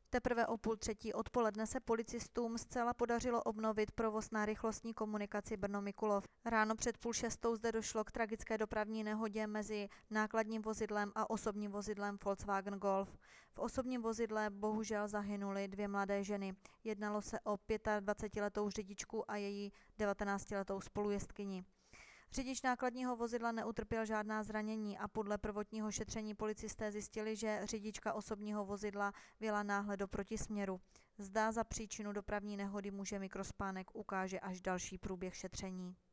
Teprve o 2:30 odpoledne se policistům zcela podařilo obnovit provoz na rychlostní komunikaci Brno-Mikulov. Ráno před 5:30 zde došlo k tragické dopravní nehodě mezi nákladním vozidlem a osobním vozidlem Volkswagen Golf. V osobním vozidle bohužel zahynuly 2 mladé ženy. Jednalo se o 25letou řidičku a její 19letou spolujezdkyni. Řidič nákladního vozidla neutrpěl žádná zranění a podle prvotního šetření policisté zjistili, že řidička osobního vozidla vjela náhle do protisměru. Zda za příčinu dopravní nehody může mikrospánek, ukáže až další průběh šetření.